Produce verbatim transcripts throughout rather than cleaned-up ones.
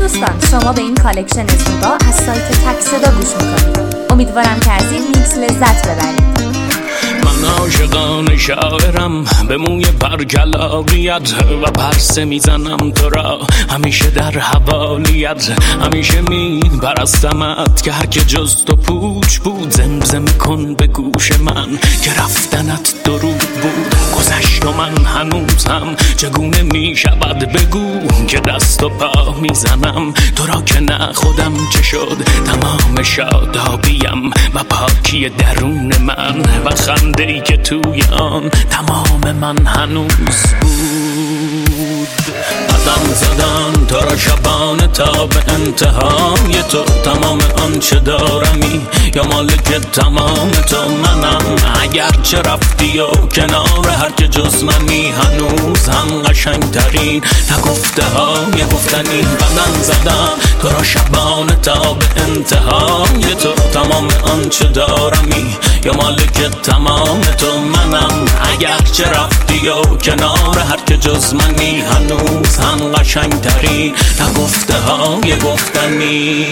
دوستان، شما به این کالکشن زیبا از سایت تک صدا گوش میکنید. امیدوارم که از این میکس لذت ببرید. من عاشقان شاعرم، به موی برگلاریت و پرسه میزنم تو را همیشه در حوالیت. همیشه می پرستمت که هر که جز تو پوچ بود. زمزم کن به گوش من که رفتنت درود بود. گذشت و من هنوزم چگونه می شود بگو که دست و پا میزنم تو را که نه خودم چه شد. تمام شادابیم و پاکی درون من و خنده ای که توی آن تمام من هنوز بود. قدم زدن تو را شبانه تا به انتهای تو. تمام آنچه دارمی یا مالک تمام تو منم. اگر چه رفتی و کنار هر که جز منی هنوز هم قشنگ ترین نگفته های گفتنی. قدم زدم تو را شبانه تا به انتهای تو. تمام آنچه دارمی یا مالک تمام تو منم. اگر چه رفتی و کنار هر که جز منی هنوز هم قشنگ ترین نگفته های گفتنی.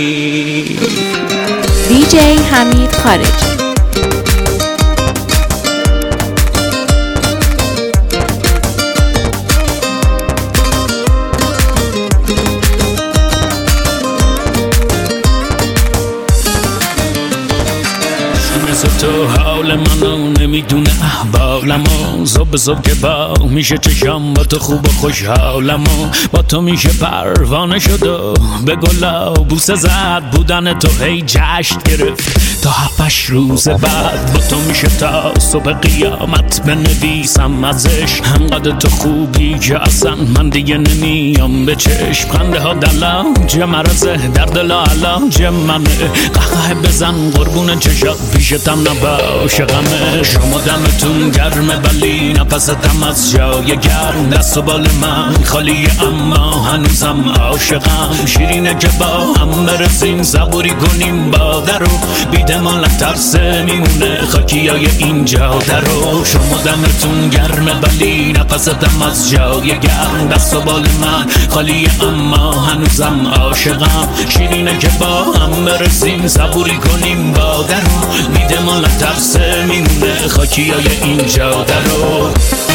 دی جی حمید خارجی. تو حال منو نمیدونه احوالمو. صبح صبح که با میشه چشم با تو خوب و خوشحالمو. با تو میشه پروانه شد و به گلا بوسه زد. بودن تو هی جشن گرفت تا هفتش روز بعد. با تو میشه تا صبح قیامت بنویسم ازش. همقدر تو خوبی که اصلا من دیگه نمیام به چشم. خنده ها دلاج مرزه در دل علاج منه. قهقه بزن قربون چشات پیشتم نباشه غمه. شما دمتون گرمه ولی نفستم از جای گرم. دست و بال من خالیه اما هنوزم عاشقم. شیرینه که با هم برسیم صبوری کنیم با درو. بیده مال ترسه میمونه خاکی های اینجا درو. شما دمتون گرمه ولی نفستم از جای گرم. دست و بال من خالیه اما هنوزم عاشقم. شیرینه که با هم برسیم صبوری کنیم با درو. بیده مال ترسه میمونه خاکی های اینجا درو.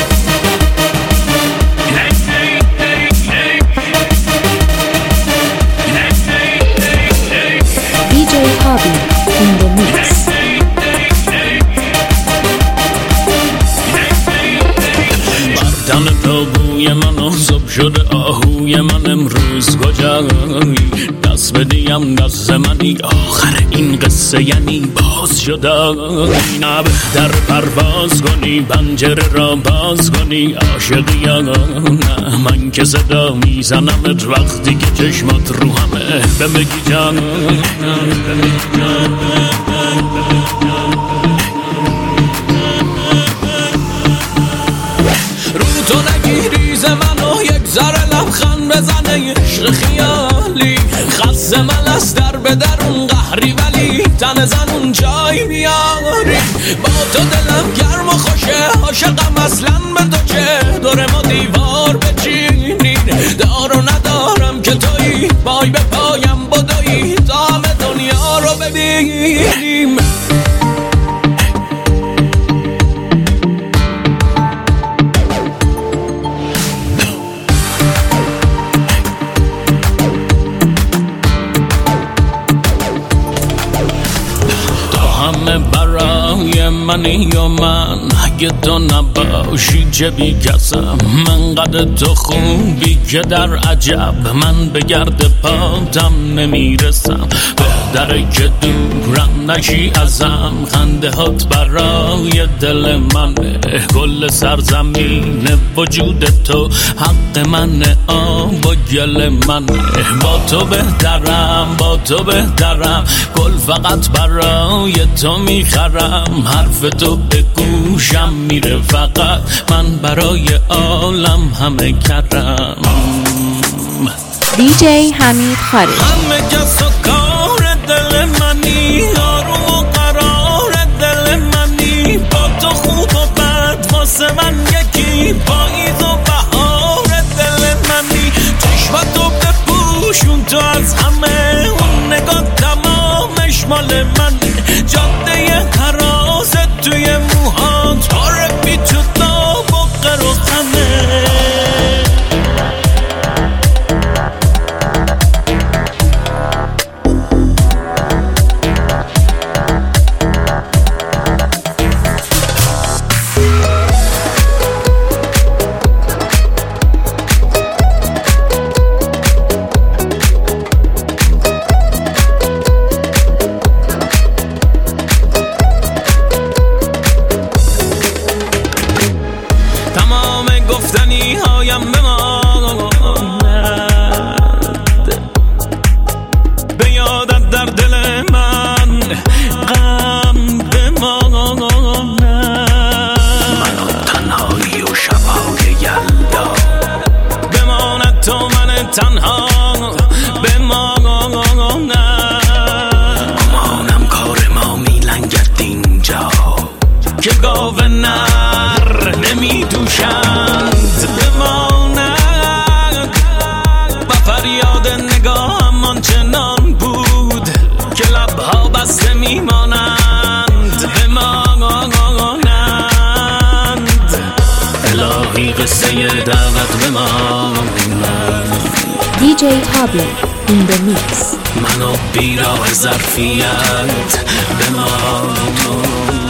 دی جی هابی in the mix. تن تو بوی من صبح شده آهوی من امروز کجایی. دست بدیم دست منی آخر این قصه یعنی باز شده. نه در پرواز کنی پنجره را باز کنی عاشقی یا نه. من که صدا میزنمت وقتی که چشمات رو همه بمگی جان. تو نگیری ز منو یک ذره لبخند بزنه. عشق خیالی خز من از در به درون قهری ولی تن زنون جای میاری. با تو دلم گرم و خوشه عاشقم اصلا به تو چه. دور ما دیوار بچینین دار و ندارم که تویی. پای به پایم بدویی تا همه دنیا رو ببینیم. برای منی و من اگه تو نباشی چه بی کسم. من قدر تو خوبی که در عجب من به گرد پاتم نمیرسم. بهتره که دورم نشی ازم. خنده هات برای دل منه. کل سرزمین وجود تو حق منه. آب و گل منه. با تو بهترم با تو بهترم. گل فقط برای تو میخرم. حرف تو به گوشم میره فقط. من برای عالم همه کرم. دی جی حمید خارجی. همه کس و کار دل منی. آروم و قرار دل منی. با تو خوب و بد واسه من یکی. پاییز و بهار دل منی. چشمتو بپوشون تو از جاده خرازت توی موهات عارفی جدا بقر و خمه گفتنی هایم بماند به یادت در دل من غم بماند من و تنهایی و شبهای یلدا بماند تو من تنها بماند گمانم کار ما میلنگد اینجا که گاو نر نمی دوشند بماند و فریاد نگاهم آنچنان بود که لبها بسته میمانند بمانند الهی قصه دعوت بماند دی جی هابی in the mix. منو بیراه ظرفیت بماند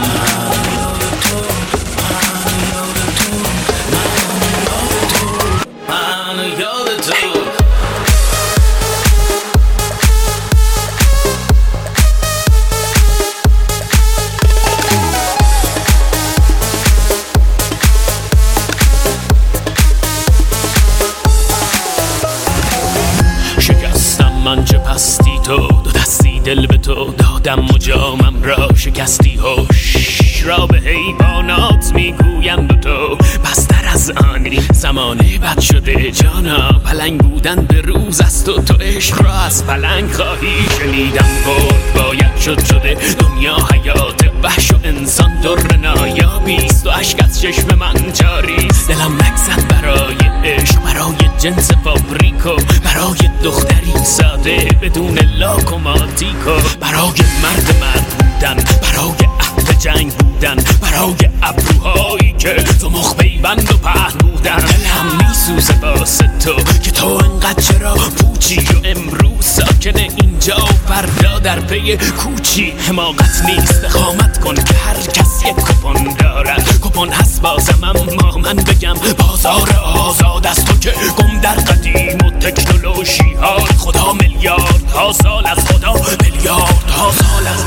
من چه پستی تو دو دستی دل به تو دادم و جامم را شکستی هوش را به حیوانات میگویم به تو پستر از آنی زمانه بد شده جانا پلنگ بودن به روز است و تو عشق را از پلنگ خواهی شنیدم بود باید شد شده دنیا حیات وحش و انسان در نایابیست و عشق از چشم من جاریست دلم نگزد برای عشق برای جنس فابریکو برای دختری ساده بدون لاک و ماتیکو برای مرد مرد بودن برای اهل جنگ بودن برای ابروهایی که تو مخ پیوند و پهن بودن دلم میسوزه واسه تو که تو انقدر چرا پوچی و امروز ساکن اینجا و فردا در پی کوچی حماقت نیست اقامت کن که هر کس یک کپون دارد کپون هست بازم اما من بگم بازار آزاد است تو که گم در قدیم و تکنولوژی ها خدا میلیارد ها سال از خدا میلیارد ها سال از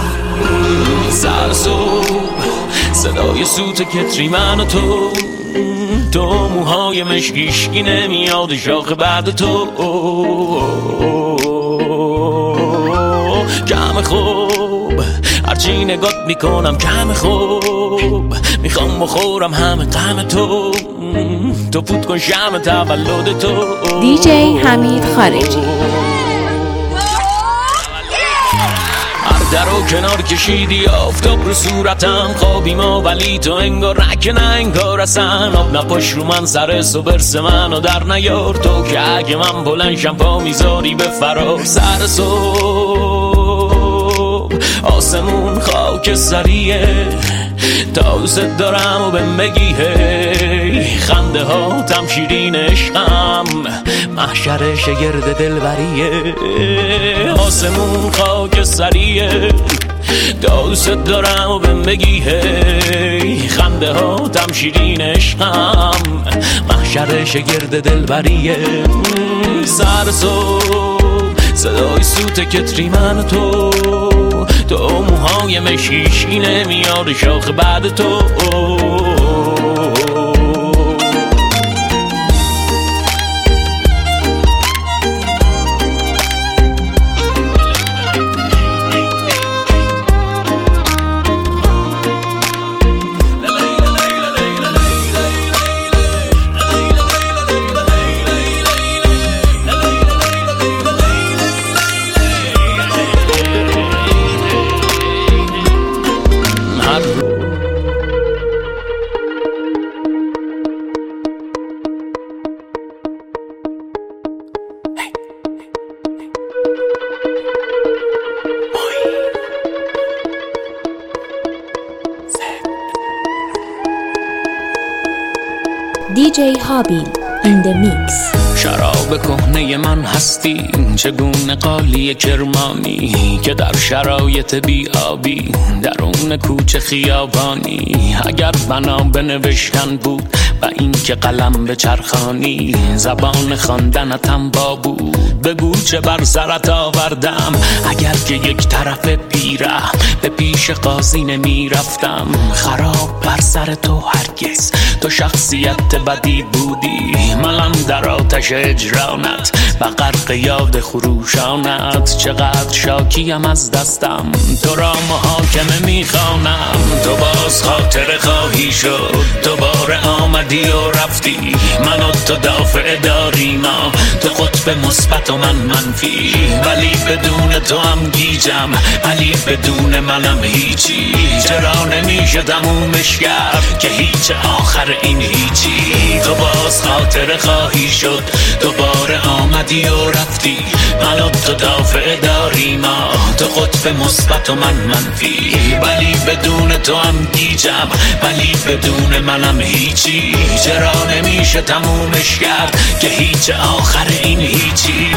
سرسوب صدای سوت کتری من و تو تو موهای مشکیشکی نمیاد شاخ بعد تو کم خوب هرچی نگات میکنم کم خوب میخوام بخورم همه غم تو تو فوت کن شم تولد تو دی جی حمید خارجی در و کنار کشیدی آفتاب رو صورتم خوابی ما ولی تو انگار رک نه انگار اصلا آب نپاش رو من سر صبرس من و در نیار تو که اگه من بلنشم پا میذاری به فرار سر صبح آسمون خاک سریه تا دوست دارم و بهم بگی هی خنده ها تم شیرین عشقم محشر شگرد دلبریه آسمون خاک سریه تا دوست دارم و بهم بگی هی خنده ها تم شیرین عشقم محشر شگرد دلبریه سر صبح صدای سوت کتری من و تو تو موهای مشیشی نمیاد شاخ بعد تو دی جی هابیل in the mix. شراب کهنه من هستی، چگونه قالی کرمانی که در شرایط بی آبی درون کوچه خیابانی. اگر بنا به نوشتن بود و این که قلم به چرخانی، زبان خواندنتم با بود بگو چه بر سرت آوردم. اگر که یک طرف پیره به پیش قاضی نمی رفتم، خراب بر سر تو هرگز تو شخصیت بدی بودی. منم در آتش اجرانت و غرق یاد خروشانت، چقدر شاکیم از دستم تو را محاکمه میخوانم. تو باز خاطر خواهی شد، دوباره آمدی و رفتی، من و تو دافع داریم، تو قطب مثبت و من منفی. ولی بدون تو هم گیجم، ولی بدون منم هیچی. چرا نمیشه تمومش کرد که هیچ آخر این هیچی. تو باز خاطر خواهی شد، دوباره آمدی و رفتی، من و تو دافع داریم، تو قطب مثبت و من منفی. ولی بدون تو هم گیجم، ولی بدون منم هیچی. چرا نمیشه تمومش کرد که هیچ آخر این هیچی.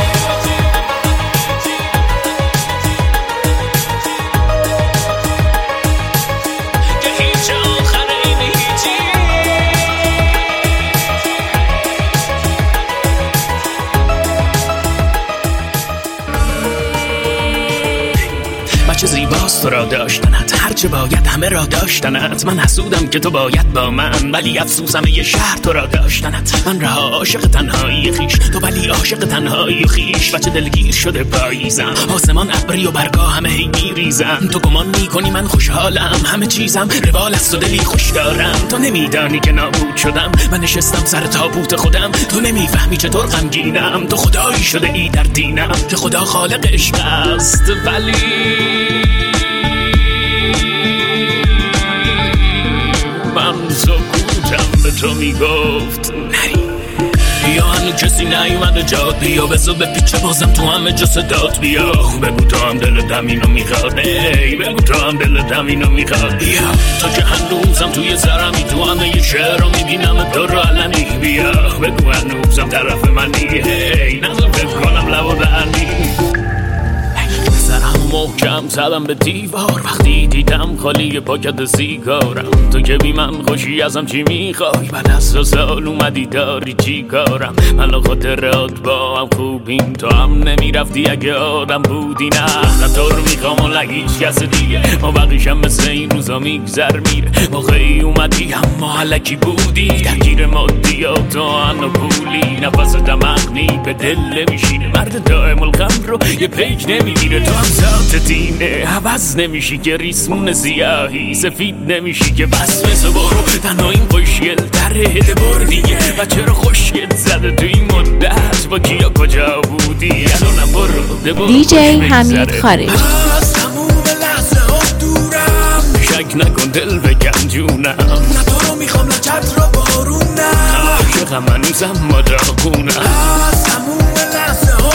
چه زیباست تو را داشتنت، هرچه باید همه را داشتنت. من حسودم که تو باید با من، ولی افسوسم یه شهر تو را داشتنت. من رها عاشق تنهایی خیش، تو ولی عاشق تنهایی خیش. بچه دلگیر شده پاییزم، آسمان ابری و برگا همه هی میریزم. تو گمان میکنی من خوشحالم، همه چیزم روال است و دلی خوش دارم. تو نمیدانی که نابود شدم، من نشستم سر تابوت خودم. تو نمیفهمی چطور غمگینم، تو خدایی شده ای در دینم که خدا خالق عشق است. ولی من سکوتم به تو میگفت نری. بیا هنو کسی نیومده جاد، بیا بزا به پیچه بازم تو همه جا صدات. بیا بگو تو هم دل دم اینو میخواد، ای بگو تو هم دل دم اینو میخواد. بیا تو که هنوزم توی سرمی، تو همه یه شعر رو میبینم تو رو علنی. بیا بگو هنوزم طرف منی، ای نظر فکر کنم لب و دهنی. سرم محکم زدم به دیوار، وقتی دیدم خالی پاکت سیگارم. تو که بی من خوشی ازم چی میخوای، بعد از دو سال اومدی داری چی کارم. من و خاطرات با هم خوبیم، تو هم نمیرفتی اگه آدم بودی. نه نه تو رو میخوام و لگیش کس دیگه، ما بقیشم مثل این روزا میگذر میره. موقعی اومدی اما علکی بودی، درگیر مادیات و ان و پولی. نفس دمغنی به دل نمیشینه، مرد دائم الغم رو یه پیک نمیگیره. تو هم ذات دینه، عوض نمیشی که ریسمون سیاهی. سفید نمیشی که بس مثل برو، تنها این خوشگل تره دبار دیگه. و چرا خوشگل زده تو این مدت، با کیا کجا بودی الانم برو دبار. دی جی حمید خارجی. از تموم لحظه ها دورم، شک نکن دل بگم جونم. نه تو رو میخوام نه چتر رو بارونم، عاشقم هنوزم مداغونم. از تموم لحظه ها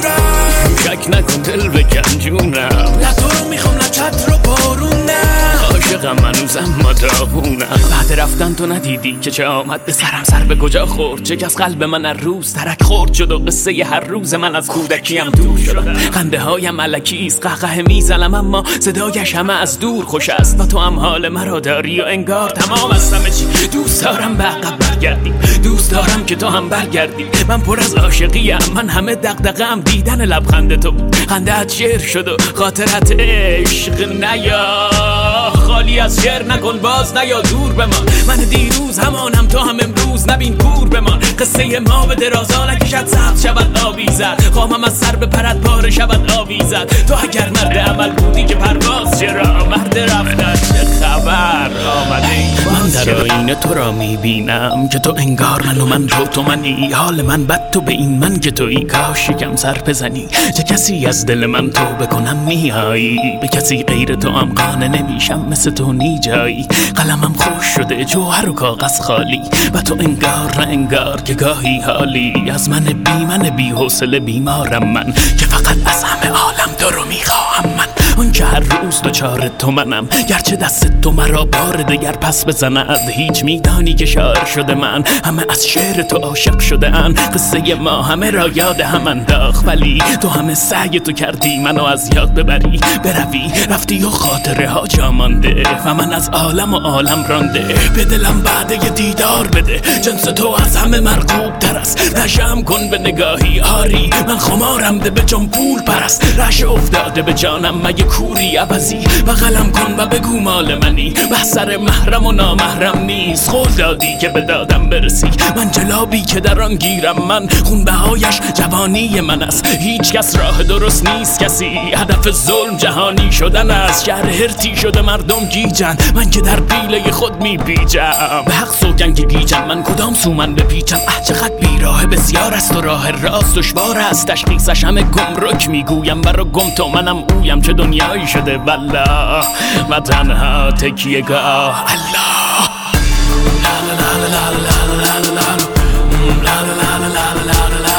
دورم، شک نکن دل بگم جونم. نه تو رو میخوام نه چتر رو بارونم، عاشقم هنوزم مداغونم. بعد رفتن تو ندیدی که چه آمد به سرم، سر به کجا خورد، چه از قلب من هر روز ترک خورد شد. و قصه ی هر روز من از کودکیم دور شدم. خنده هایم ملکیست، قهقه میزنم اما صدایش همه از دور خوش است. و تو هم حال مرا داری و انگار تمام از همه چی. دوست دارم به عقب برگردی، دوست دارم که تو هم برگردی. من پر از عاشقیم، من همه دغدغه‌ام دیدن لبخند تو. خنده‌ات شعر شد و خاطرت عشق. نیا خالی از شعر نکن، باز نیا دور بمان. من دیروز همانم، تو هم امروز نبین کور بمان. قصه ما به درازا نکشد، سبز شود آویزد. خواهم از سر به پرد پاره شود آویزد. تو اگر مرد عمل بودی که پرواز، چرا مرد رفتن چه خبر آمده. من در آینه تو را میبینم که تو انگار من و من تو تو منی. حال من بد تو به این من که تویی، کاش یکم سر بزنی. چه کسی از دل من تو بکنم میایی، به کسی غیر تو هم قانع نمیشم. مثل تو نی جایی، قلمم خوش شده جوهر و کاغذ خالی. و تو انگار نه انگار که گاهی حالی. از من بی من بی حوصله بیمارم من، که فقط از همه عالم تو رو میخواهم من. آن که هر روز دوچار تو منم، گرچه دست تو مرا بار دگر پس بزند. هیچ میدانی که شاعر شده من، همه از شعر تو عاشق شده ان. قصه ما همه را یاد هم انداخت، ولی تو همه سعی تو کردی منو از یاد ببری. بروی رفتی و خاطره ها جا مانده و من از عالم و عالم رانده. به دلم بعد یه دیدار بده، جنس تو از همه مرغوب تر است. نشم کن به نگاهی آری، من خمارم ده به جان پول پرست. رش افتاده به جانم مگه کوری عوضی، بغلم کن و بگو مال منی. بحثر محرم و نامحرم نیست، قول دادی که به دادم برسی. من جلابی که در آن گیرم من، خون بهایش جوانی من است. هیچ کس راه درست نیست کسی، هدف ظلم جهانی شدن است. شهر هرتی شده مردم گیجن، من که در پیله خود می بیجم. به حق سوگن که گیجم، من کدام سو من بپیچم. اه چقدر بیراه بسیار است و راه راست دشوار است. تشخیصش همه گمرک میگویم، برا گم تو منم اویم. چه دنیایی شده والله و تنها تکیه گاه الله. لا لا لا لا لا لا لا لا لا لا لا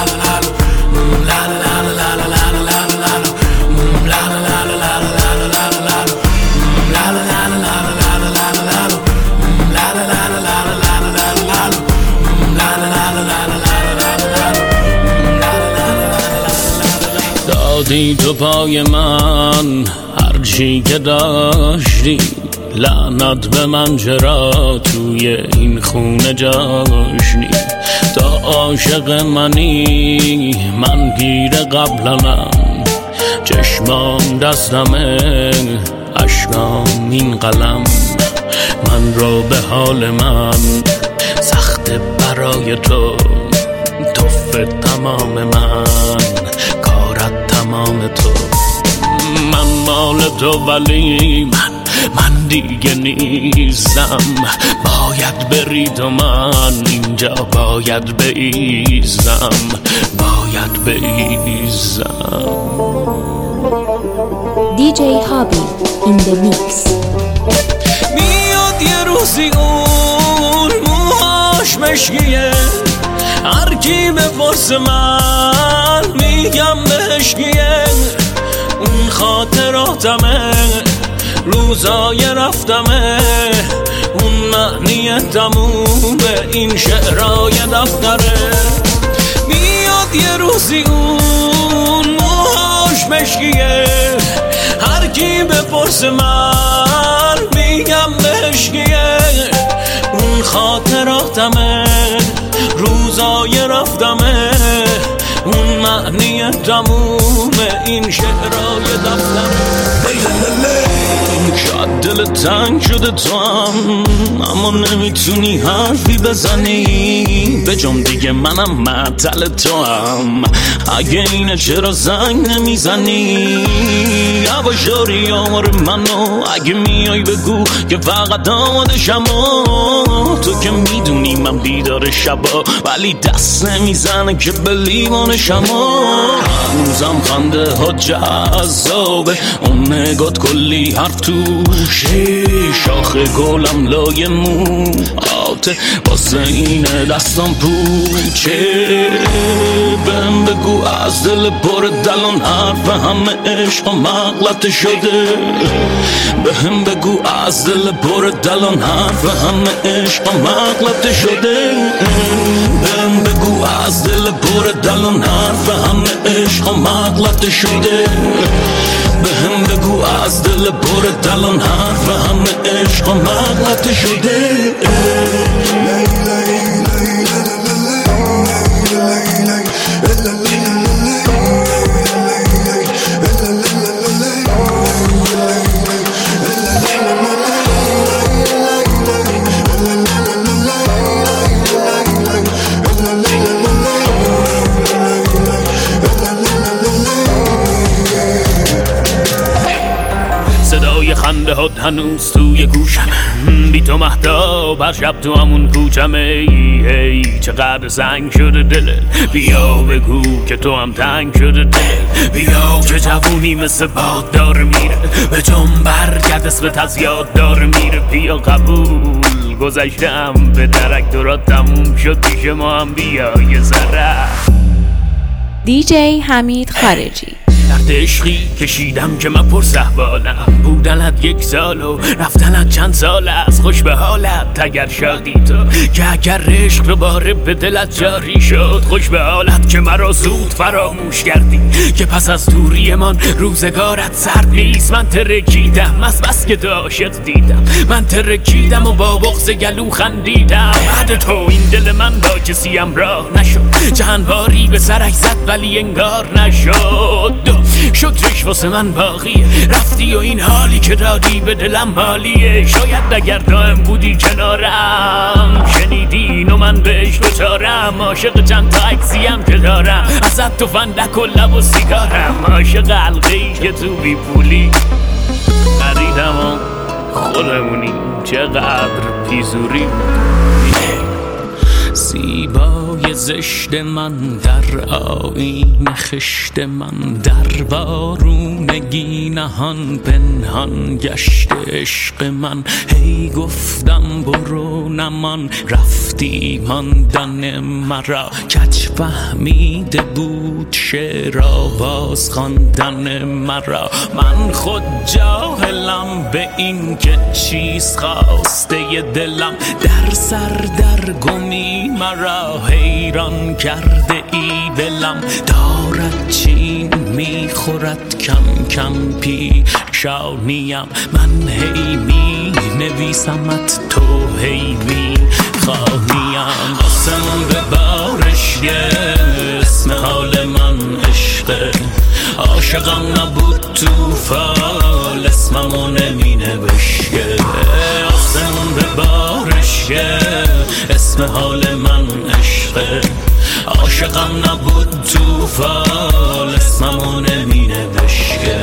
دادی تو پای من هرچی که داشتی، لعنت به من چرا توی این خونه جاشتی. تا عاشق منی من گیر قبلنم، چشمام دستمه اشکام این قلم. من رو به حال من سخت برای تو، توف تمام من کارت تمام تو. من مال تو ولی من من دیگه نیستم. باید بری تو، من اینجا باید بایزم، باید بایزم. دی جی هابی این د میکس. میاد یه روزی اون موهاش مشکیه، هر کی بپرس من میگم مشکیه. اون خاطراتمه، روزای رفتمه، اون معنی تموم این شعرهای دفتره. میاد یه روزی اون موهاش مشکیه، هر کی بپرس من میگم مشکیه. اون خاطراتمه، روزای رفتمه، اون معنی تموم این شعرهای دفتره. شاید دل تنگ شده تو هم، اما نمیتونی حرفی بزنی به جام دیگه. منم معطل تو هم، اگه اینه چرا زنگ نمیزنی؟ یواشاری آمار منو اگه میای بگو که فقط آمادشم. تو که میدونی من بیدار شبا، ولی دست نمیزنه که به لیوانشم. هنوزم خنده ها جذابه، اون نگات کلی حرف توشه. شاخ گلم لای موهاته، واسه اینه دستم پوچه. بهم بگو از دل پر دلان حرف همه عشق و مغلطه شده. بهم بگو از دل پر دلان حرف همه عشق و مغلطه شده. بهم بگو از دل پر دلان حرف همه عشق و مغلطه شده. بهم بگو از دل پر دلان حرف همه عشق و مغلطه شده. صدای خنده هات هنوز توی گوشم، بی تو مهتاب هر شب تو همون کوچم. ای ای چقدر سنگ شده دلت، بیا بگو که تو هم تنگ شده دلت. بیا که جوونی مثل باد داره میره، به جنب برگرد اسمت از یاد داره میره. بیا قبول گذشتم به درک، دورات تموم شد پیش ما هم بیا یه ذره. دی جی حمید خارجی. درد عشقی کشیدم که من پر صحبالم. بودنت یک سال و رفتنت چند سال از. خوش به حالت اگر شادی تو که اگر عشق دوباره به دلت جاری شد. خوش به حالت که مرا زود فراموش کردی که پس از دوری من روزگارت سرد نیست. من ترکیدم از بس که تو عاشق دیدم. من ترکیدم و با بغض گلو خندیدم. بعد تو این دل من با کسی همراه نشد. چند باری به سرش زد ولی انگار نشد. شکرش واسه من باقیه رفتی و این حالی که دادی به دلم حالیه. شاید اگر دائم بودی کنارم شنیدین و من بهش دوچارم. عاشق چند تا عکسیم که دارم ازت تو فندک و لب و سیگارم. عاشق حلقه‌ای که تو بی پولی خریدم و خودمونی چقدر پیزوری. زیبای زشت من در آیین خشت من در وارونگی نهان پنهان گشت عشق من. هی گفتم برو نمان رفتی ماندن مرا. کج فهمیده بود شعر آواز خواندن مرا. من خود جاهلم به این که چیز خواسته دلم. در سر در گمی مرا حیران کرده ای دلم. دارد چین میخورد کم کم پیشانیم. من هی می نویسمت تو هی می خواهیم. آسمون به بارش اسم حال من عشقه. عاشقم نبود تو فال اسممو نمی نوشته. آسمون به بارش اسم حال من عشقه. عاشقم نبود تو فال اسممو نمی نوشته.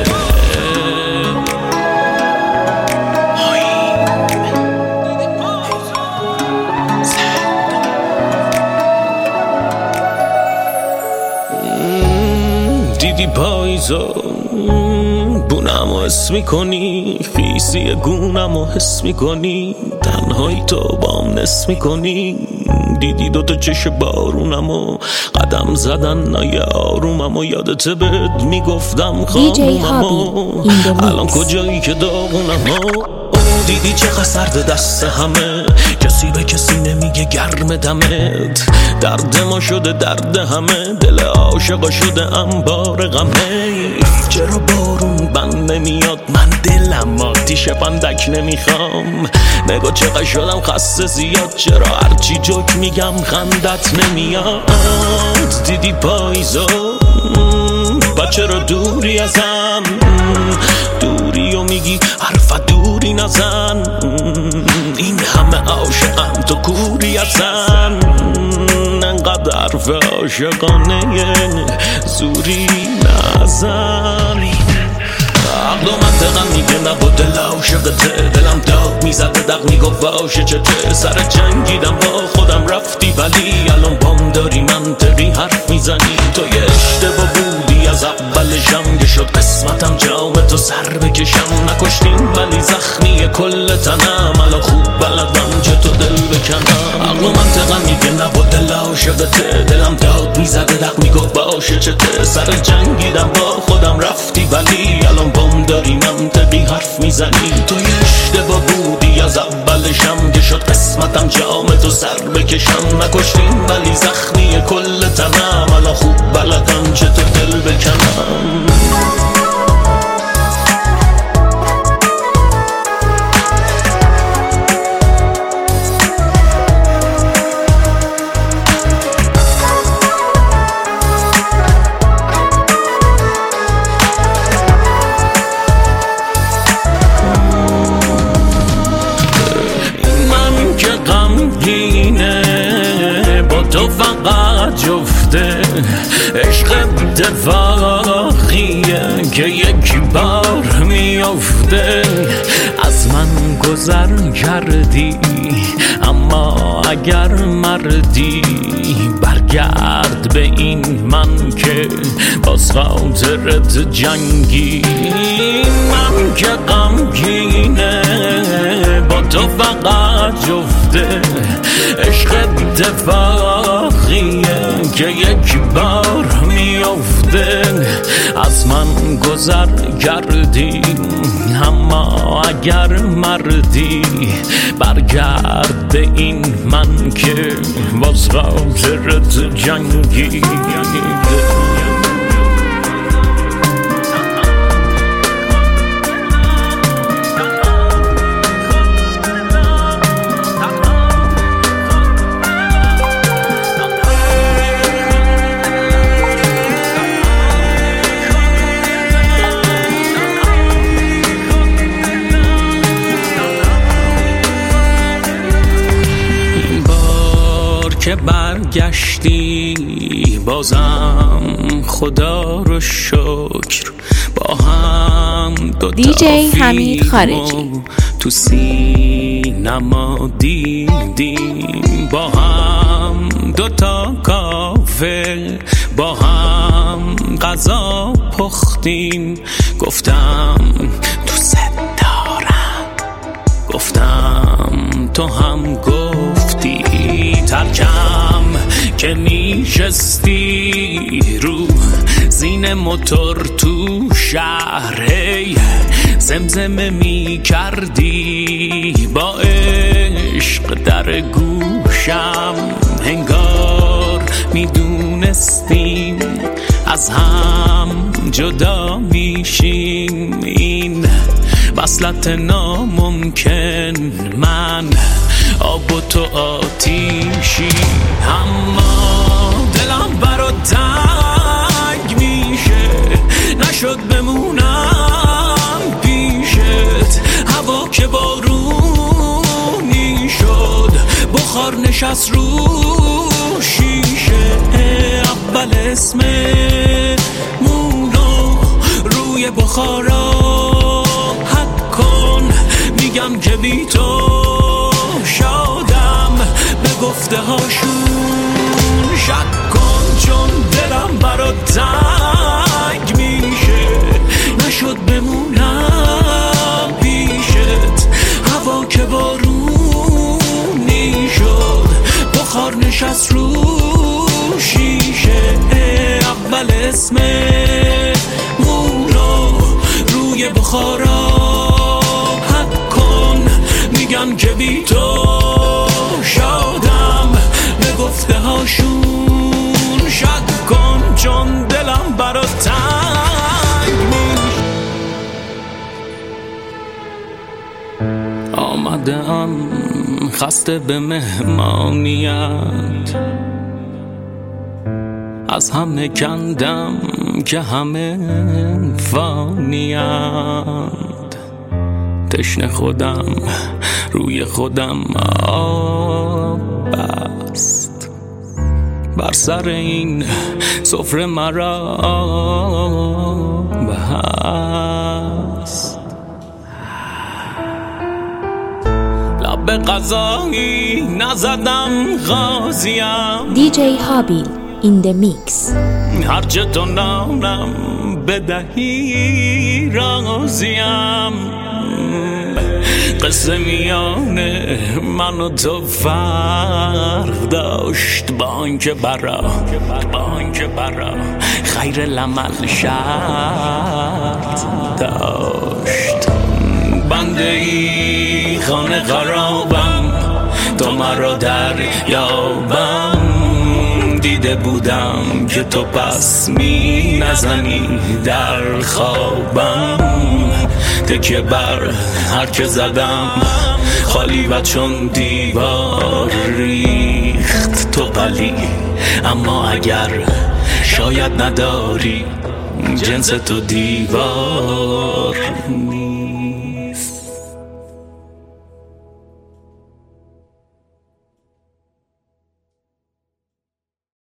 دیدی پاییزا بونمو حس میکنی. خیسی گونمو حس میکنی. تنهایی تو بام نس میکنی. دیدی دوتا چش بارونمو قدم زدن نای آروممو. یادت بهت میگفتم خانوممو الان کجایی که داغونمو. دیدی چقدر سرد دست همه. کسی به کسی نمیگه گرم دمت. درد ما شده درد همه. دل عاشقا شده انبار غمه. چرا بارون بند نمیاد من دلم آتیش فندک نمیخوام. نگاه چقدر شدم خسته زیاد. چرا هرچی جوک میگم خندت نمیاد. دیدی پاییزا با چرا دوری ازم. دوری و میگی حرف دوری نزن. این همه عاشقم تو کوری ازن. انقدر حرف عاشقانه زوری نزن. عقل و منطقم میگه نبا دل عاشقته. دلم داد میزده دق میگفت واشه چته. سر جنگیدم با خودم رفتی ولی الان بام داری منطقی حرف میزنی. تو یه اشتباه بودی از اولشم که شد قسمتم جام تو سر بکشم. نکشتیم ولی زخمی کل تنم. الان خوب بلدم چه تو دل بکنم. عقل و منطقم میگه نبا دل عاشقته. دلم داد میزده دق میگفت باشه چته. سر جنگیدم با خودم رفتی ولی الان بام داری منطقی حرف میزنی. تو یه اشتباه بودی از اولشم که شد قسمتم جام تو سر بکشم. نکشتیم ولی زخمی کل تنم. الان خوب بلدم چه تو دل بکنم. تو فقط جفته. عشق اتفاقیه که یک بار میافته. از من گذر کردی اما اگر مردی برگرد به این من که باز خاطرت جنگی. من که غمگینه با تو فقط جفته. عشق اتفاقیه که یک بار میافته. از من گذر کردی، اما اگر مردی برگرد این من که باز خاطرت جنگی. که برگشتی بازم خدا رو شکر، با هم دو تا دیجی حمید خارجی تو سینما دیدیم، با هم دو تا کافه با هم غذا پختیم. گفتم دوست دارم، گفتم تو هم گفتی. ترکم که نیشستی رو زین موتور تو شهر، هی زمزمه می کردی با عشق در گوشم. انگار می دونستیم از هم جدا میشیم، این وصلت ناممکن، من آب و تو آتیشی. اما دلم برات تنگ میشه، نشد بمونم پیشت. هوا که بارونی شد، بخار نشست رو شیشه. اول اسم مونو روی بخارا حک کن، میگم که بی تو شادم، به گفته هاشون شک کن. چون دلم برات تنگ میشه، نشد بمونم پیشت. هوا که بارونی شد، بخار نشست رو شیشه. اول اسم مونو روی بخارا حک کن، میگم که بی تو شادم، به گفته هاشون شک کن. چون دلم برات تنگ میشه. آمدم خسته به مهمانیت، از همه کندم که همه فانیت. تشنه خودم روی خودم آب بست، بر سر این سفره مرا بست. لب غذایی نزدم غازیم، دیجی هابیل in the mix. هر چه تو نانم بدهی راضیم. قصه میانه من و تو فرق داشت، با آنکه برا با آنکه برا خیر العمل شرط داشت. بنده ای خانه خرابم، تو مرا در یابم. دیده بودم که تو پس می نزنی در خوابم. تکیه بر هر که زدم خالی و چون دیوار ریخت تو پلی. اما اگر شاید نداری جنس تو دیوار